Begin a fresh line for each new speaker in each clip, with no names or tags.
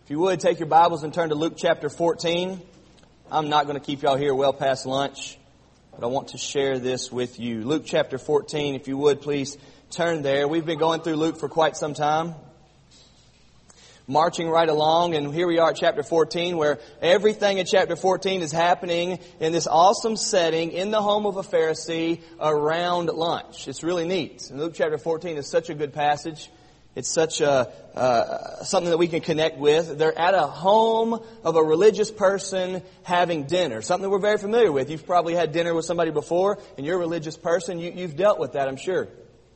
If you would, take your Bibles and turn to Luke chapter 14. I'm not going to keep y'all here well past lunch, but I want to share this with you. Luke chapter 14, if you would, please turn there. We've been going through Luke for quite some time, marching right along, and here we are at chapter 14, where everything in chapter 14 is happening in this awesome setting in the home of a Pharisee around lunch. It's really neat. And Luke chapter 14 is such a good passage. It's such something that we can connect with. They're at a home of a religious person having dinner, something we're very familiar with. You've probably had dinner with somebody before, and you're a religious person. You've dealt with that, I'm sure.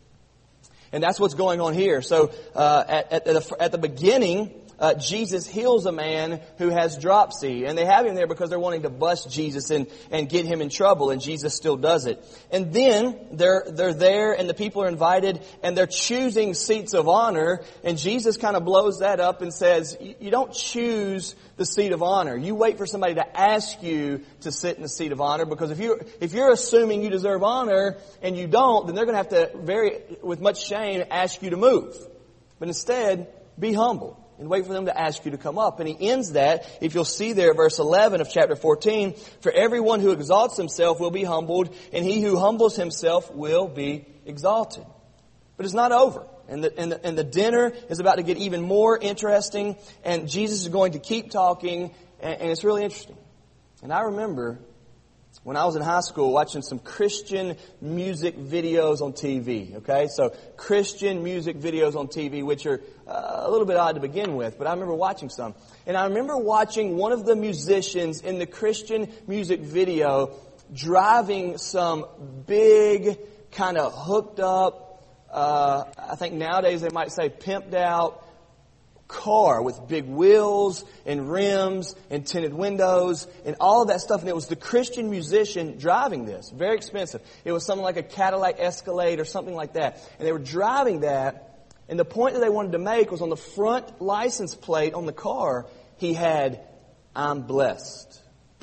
And that's what's going on here. So at the beginning, Jesus heals a man who has dropsy. And they have him there because they're wanting to bust Jesus and get him in trouble. And Jesus still does it. And then they're there and the people are invited and they're choosing seats of honor. And Jesus kind of blows that up and says, you don't choose the seat of honor. You wait for somebody to ask you to sit in the seat of honor. Because if you're assuming you deserve honor and you don't, then they're going to have to, with much shame, ask you to move. But instead, be humble. And wait for them to ask you to come up. And he ends that, if you'll see there at verse 11 of chapter 14, for everyone who exalts himself will be humbled, and he who humbles himself will be exalted. But it's not over. And the dinner is about to get even more interesting, and Jesus is going to keep talking, and it's really interesting. And I remember when I was in high school watching some Christian music videos on TV, okay? So Christian music videos on TV, which are a little bit odd to begin with, but I remember watching some. And I remember watching one of the musicians in the Christian music video driving some big, kind of hooked up, I think nowadays they might say pimped out car with big wheels and rims and tinted windows and all of that stuff. And it was the Christian musician driving this. Very expensive. It was something like a Cadillac Escalade or something like that. And they were driving that. And the point that they wanted to make was on the front license plate on the car, he had, I'm blessed.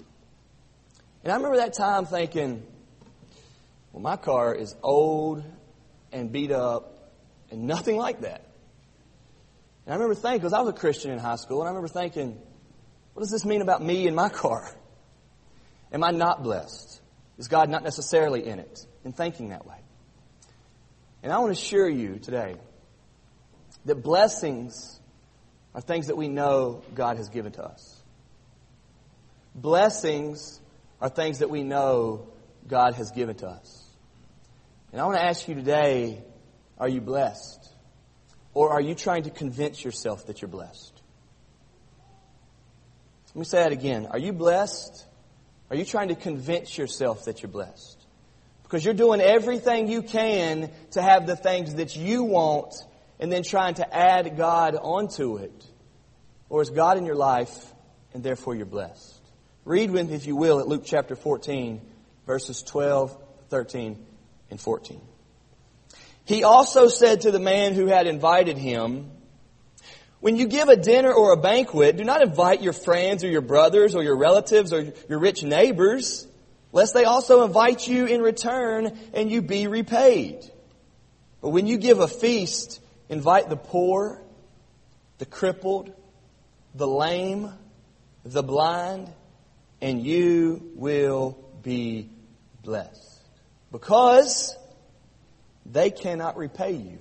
And I remember that time thinking, well, my car is old and beat up and nothing like that. And I remember thinking, because I was a Christian in high school, and I remember thinking, what does this mean about me and my car? Am I not blessed? Is God not necessarily in it? And thinking that way. And I want to assure you today that blessings are things that we know God has given to us. Blessings are things that we know God has given to us. And I want to ask you today, are you blessed? Or are you trying to convince yourself that you're blessed? Let me say that again. Are you blessed? Are you trying to convince yourself that you're blessed? Because you're doing everything you can to have the things that you want and then trying to add God onto it. Or is God in your life and therefore you're blessed? Read with me, if you will, at Luke chapter 14, verses 12, 13, and 14. He also said to the man who had invited him, when you give a dinner or a banquet, do not invite your friends or your brothers or your relatives or your rich neighbors, lest they also invite you in return and you be repaid. But when you give a feast, invite the poor, the crippled, the lame, the blind, and you will be blessed. Because they cannot repay you,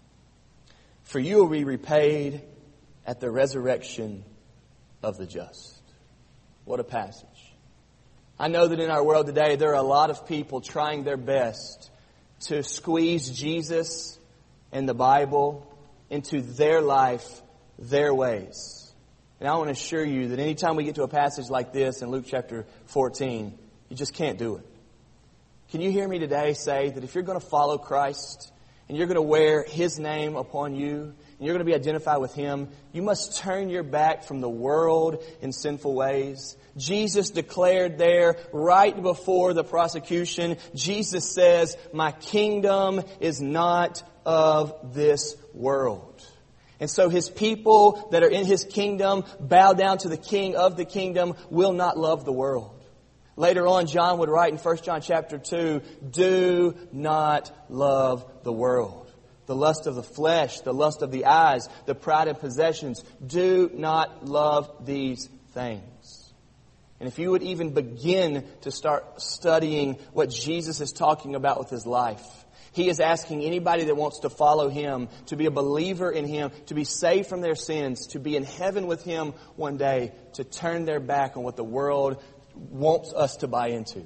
for you will be repaid at the resurrection of the just. What a passage. I know that in our world today there are a lot of people trying their best to squeeze Jesus and the Bible into their life, their ways. And I want to assure you that anytime we get to a passage like this in Luke chapter 14, you just can't do it. Can you hear me today say that if you're going to follow Christ and you're going to wear His name upon you and you're going to be identified with Him, you must turn your back from the world and sinful ways. Jesus declared there right before the prosecution, Jesus says, my kingdom is not of this world. And so His people that are in His kingdom bow down to the King of the kingdom, will not love the world. Later on, John would write in 1 John chapter 2, do not love the world the lust of the flesh, the lust of the eyes, the pride of possessions. Do not love these things. And if you would even begin to start studying what Jesus is talking about with His life, He is asking anybody that wants to follow Him, to be a believer in Him, to be saved from their sins, to be in heaven with Him one day, to turn their back on what the world wants us to buy into.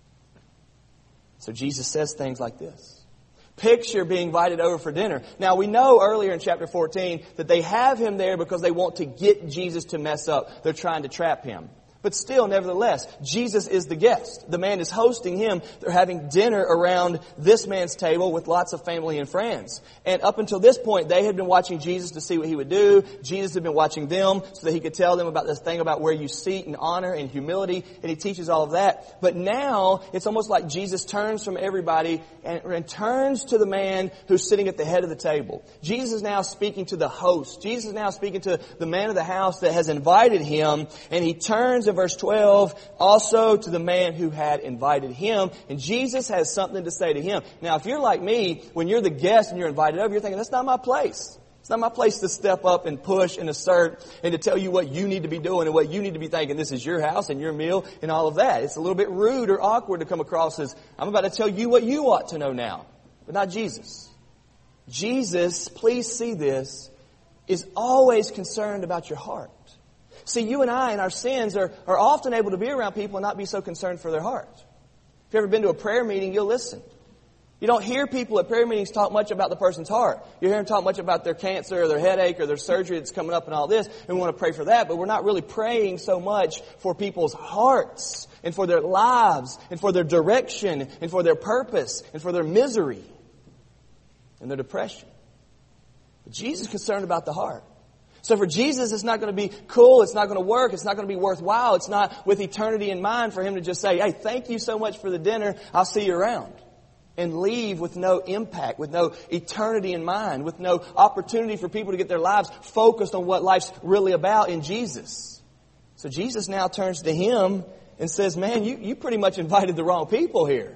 So Jesus says things like this. Picture being invited over for dinner. Now we know earlier in chapter 14 that they have Him there because they want to get Jesus to mess up. They're trying to trap Him. But still, nevertheless, Jesus is the guest. The man is hosting Him. They're having dinner around this man's table with lots of family and friends. And up until this point, they had been watching Jesus to see what He would do. Jesus had been watching them so that He could tell them about this thing about where you seat and honor and humility. And He teaches all of that. But now, it's almost like Jesus turns from everybody and turns to the man who's sitting at the head of the table. Jesus is now speaking to the host. Jesus is now speaking to the man of the house that has invited Him. And He turns in verse 12, also to the man who had invited Him. And Jesus has something to say to him. Now, if you're like me, when you're the guest and you're invited over, you're thinking, that's not my place. It's not my place to step up and push and assert and to tell you what you need to be doing and what you need to be thinking. This is your house and your meal and all of that. It's a little bit rude or awkward to come across as, I'm about to tell you what you ought to know now. But not Jesus. Jesus, please see this, is always concerned about your heart. See, you and I in our sins are often able to be around people and not be so concerned for their heart. If you've ever been to a prayer meeting, you'll listen. You don't hear people at prayer meetings talk much about the person's heart. You hear them talk much about their cancer or their headache or their surgery that's coming up and all this, and we want to pray for that, but we're not really praying so much for people's hearts and for their lives and for their direction and for their purpose and for their misery and their depression. But Jesus is concerned about the heart. So for Jesus, it's not going to be cool. It's not going to work. It's not going to be worthwhile. It's not with eternity in mind for Him to just say, hey, thank you so much for the dinner. I'll see you around. And leave with no impact, with no eternity in mind, with no opportunity for people to get their lives focused on what life's really about in Jesus. So Jesus now turns to him and says, man, you pretty much invited the wrong people here.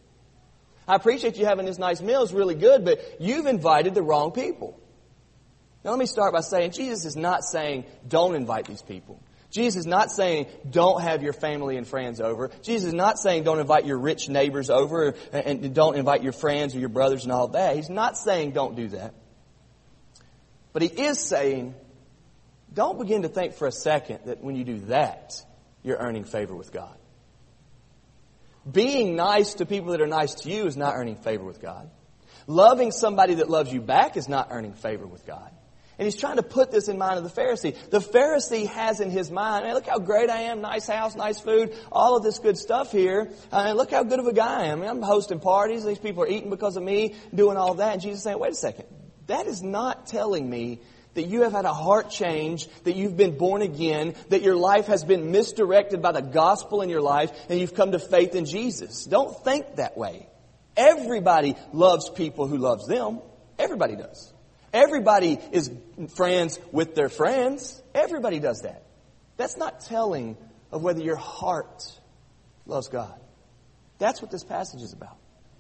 I appreciate you having this nice meal. It's really good, but you've invited the wrong people. Now let me start by saying Jesus is not saying don't invite these people. Jesus is not saying don't have your family and friends over. Jesus is not saying don't invite your rich neighbors over and don't invite your friends or your brothers and all that. He's not saying don't do that. But He is saying don't begin to think for a second that when you do that, you're earning favor with God. Being nice to people that are nice to you is not earning favor with God. Loving somebody that loves you back is not earning favor with God. And He's trying to put this in mind of the Pharisee. The Pharisee has in his mind, hey, look how great I am, nice house, nice food, all of this good stuff here. Look how good of a guy I am. I'm hosting parties. These people are eating because of me, doing all that. And Jesus is saying, wait a second. That is not telling me that you have had a heart change, that you've been born again, that your life has been misdirected by the gospel in your life, and you've come to faith in Jesus. Don't think that way. Everybody loves people who loves them. Everybody does. Everybody is friends with their friends. Everybody does that. That's not telling of whether your heart loves God. That's what this passage is about.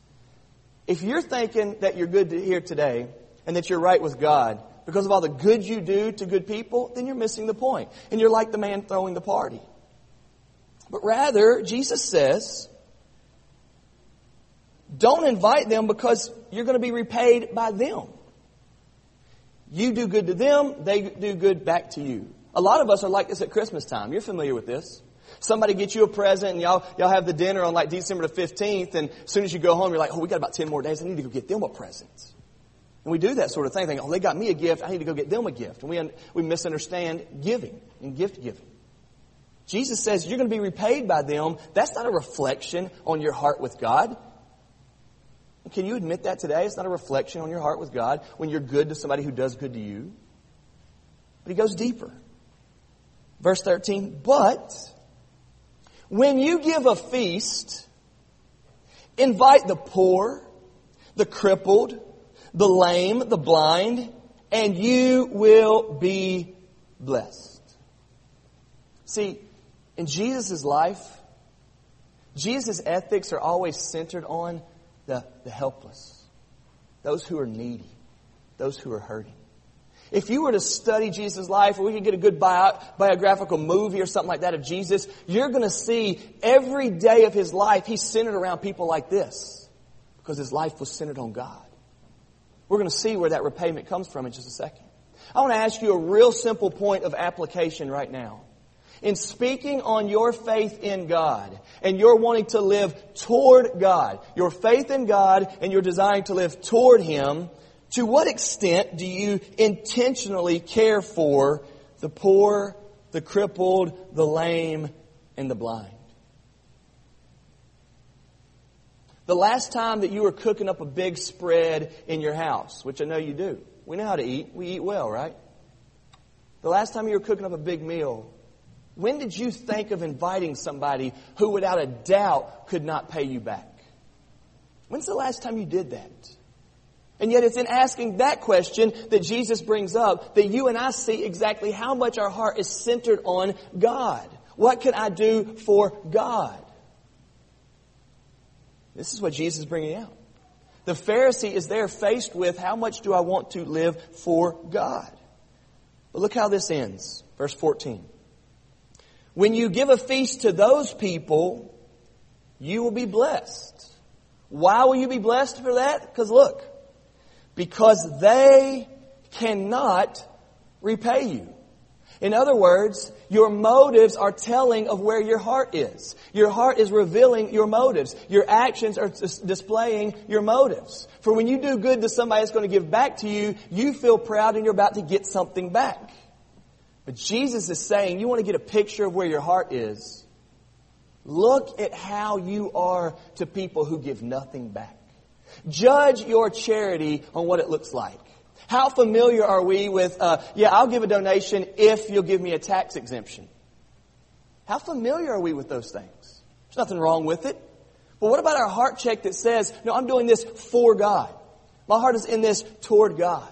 If you're thinking that you're good here today and that you're right with God because of all the good you do to good people, then you're missing the point. And you're like the man throwing the party. But rather, Jesus says, don't invite them because you're going to be repaid by them. You do good to them, they do good back to you. A lot of us are like this at Christmas time. You're familiar with this. Somebody gets you a present and y'all have the dinner on like December the 15th, and as soon as you go home, you're like, oh, we got about 10 more days. I need to go get them a present. And we do that sort of thing, thinking, oh, they got me a gift. I need to go get them a gift. And we misunderstand giving and gift giving. Jesus says you're going to be repaid by them. That's not a reflection on your heart with God. Can you admit that today? It's not a reflection on your heart with God when you're good to somebody who does good to you. But He goes deeper. Verse 13, but when you give a feast, invite the poor, the crippled, the lame, the blind, and you will be blessed. See, in Jesus' life, Jesus' ethics are always centered on the helpless, those who are needy. those who are hurting. If you were to study Jesus' life, or we could get a good biographical movie or something like that of Jesus, you're going to see every day of His life, He's centered around people like this. Because His life was centered on God. We're going to see where that repayment comes from in just a second. I want to ask you a real simple point of application right now. In speaking on your faith in God, and you're wanting to live toward God, your faith in God and your desire to live toward Him, to what extent do you intentionally care for the poor, the crippled, the lame, and the blind? The last time that you were cooking up a big spread in your house, which I know you do. We know how to eat. We eat well, right? The last time you were cooking up a big meal, when did you think of inviting somebody who without a doubt could not pay you back? When's the last time you did that? And yet it's in asking that question that Jesus brings up that you and I see exactly how much our heart is centered on God. What can I do for God? This is what Jesus is bringing out. The Pharisee is there faced with, how much do I want to live for God? But look how this ends. Verse 14. When you give a feast to those people, you will be blessed. Why will you be blessed for that? Because look, because they cannot repay you. In other words, your motives are telling of where your heart is. Your heart is revealing your motives. Your actions are displaying your motives. For when you do good to somebody that's going to give back to you, you feel proud and you're about to get something back. But Jesus is saying, you want to get a picture of where your heart is. Look at how you are to people who give nothing back. Judge your charity on what it looks like. How familiar are we with, I'll give a donation if you'll give me a tax exemption? How familiar are we with those things? There's nothing wrong with it. But what about our heart check that says, no, I'm doing this for God. My heart is in this toward God.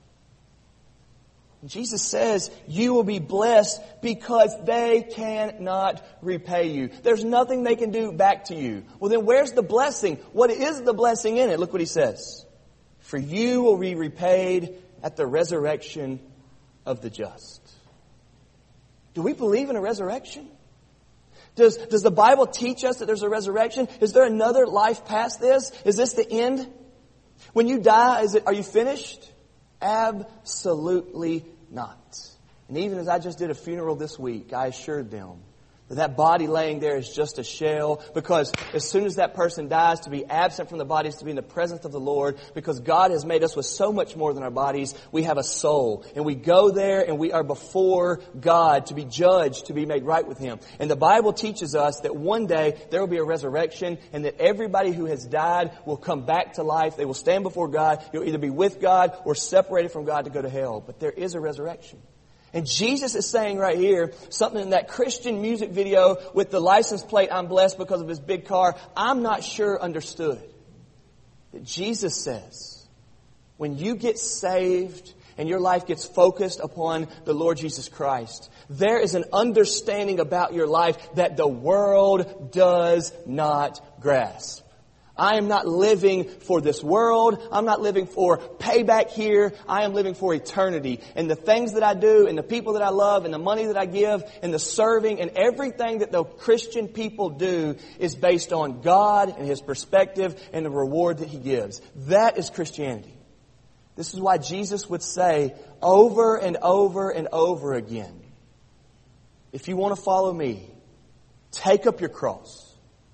And Jesus says, you will be blessed because they cannot repay you. There's nothing they can do back to you. Well, then where's the blessing? What is the blessing in it? Look what He says. For you will be repaid at the resurrection of the just. Do we believe in a resurrection? Does the Bible teach us that there's a resurrection? Is there another life past this? Is this the end? When you die, are you finished? Absolutely not. And even as I just did a funeral this week, I assured them that body laying there is just a shell, because as soon as that person dies, to be absent from the body is to be in the presence of the Lord, because God has made us with so much more than our bodies. We have a soul, and we go there and we are before God to be judged, to be made right with Him. And the Bible teaches us that one day there will be a resurrection, and that everybody who has died will come back to life. They will stand before God. You'll either be with God or separated from God to go to hell. But there is a resurrection. And Jesus is saying right here, something in that Christian music video with the license plate, I'm blessed because of his big car, I'm not sure understood. That Jesus says, when you get saved and your life gets focused upon the Lord Jesus Christ, there is an understanding about your life that the world does not grasp. I am not living for this world. I'm not living for payback here. I am living for eternity. And the things that I do, and the people that I love, and the money that I give, and the serving, and everything that the Christian people do is based on God and His perspective and the reward that He gives. That is Christianity. This is why Jesus would say over and over and over again, if you want to follow me, take up your cross.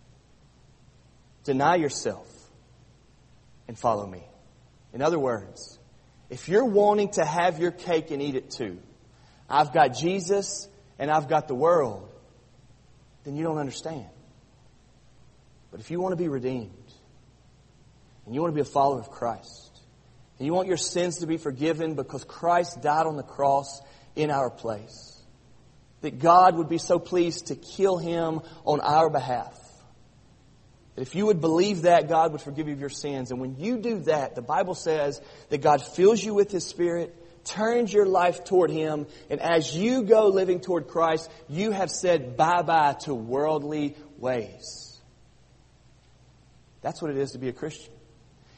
Deny yourself and follow me. In other words, if you're wanting to have your cake and eat it too, I've got Jesus and I've got the world, then you don't understand. But if you want to be redeemed, and you want to be a follower of Christ, and you want your sins to be forgiven because Christ died on the cross in our place, that God would be so pleased to kill Him on our behalf, if you would believe that, God would forgive you of your sins. And when you do that, the Bible says that God fills you with His Spirit, turns your life toward Him, and as you go living toward Christ, you have said bye-bye to worldly ways. That's what it is to be a Christian.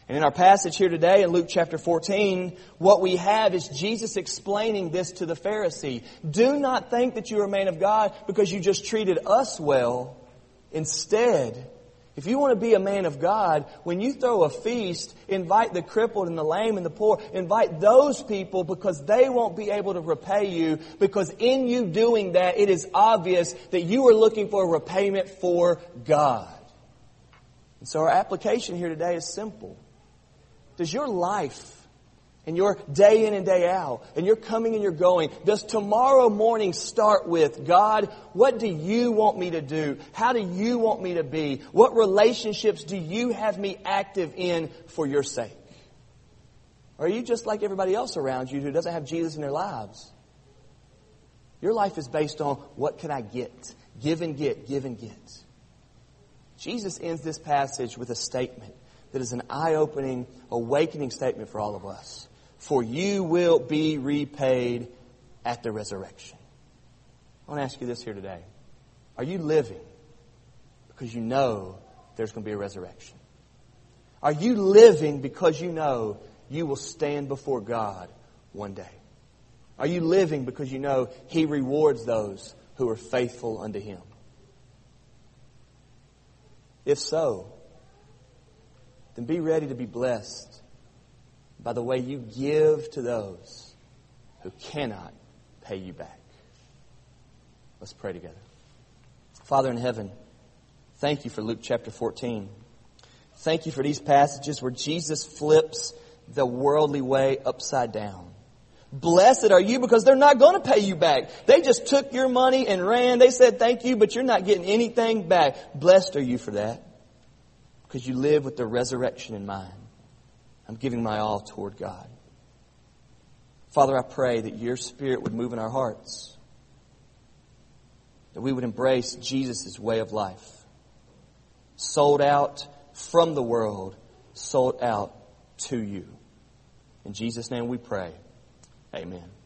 And in our passage here today in Luke chapter 14, what we have is Jesus explaining this to the Pharisee. Do not think that you are a man of God because you just treated us well. Instead, if you want to be a man of God, when you throw a feast, invite the crippled and the lame and the poor. Invite those people because they won't be able to repay you. Because in you doing that, it is obvious that you are looking for a repayment for God. And so our application here today is simple. Does your life and your day in and day out and your coming and your going, does tomorrow morning start with, God, what do you want me to do? How do you want me to be? What relationships do you have me active in for your sake? Or are you just like everybody else around you who doesn't have Jesus in their lives? Your life is based on what can I get? Give and get, give and get. Jesus ends this passage with a statement that is an eye-opening, awakening statement for all of us. For you will be repaid at the resurrection. I want to ask you this here today. Are you living because you know there's going to be a resurrection? Are you living because you know you will stand before God one day? Are you living because you know He rewards those who are faithful unto Him? If so, then be ready to be blessed by the way you give to those who cannot pay you back. Let's pray together. Father in heaven, thank you for Luke chapter 14. Thank you for these passages where Jesus flips the worldly way upside down. Blessed are you because they're not going to pay you back. They just took your money and ran. They said thank you, but you're not getting anything back. Blessed are you for that because you live with the resurrection in mind. I'm giving my all toward God. Father, I pray that your Spirit would move in our hearts. That we would embrace Jesus' way of life. Sold out from the world, sold out to you. In Jesus' name we pray. Amen.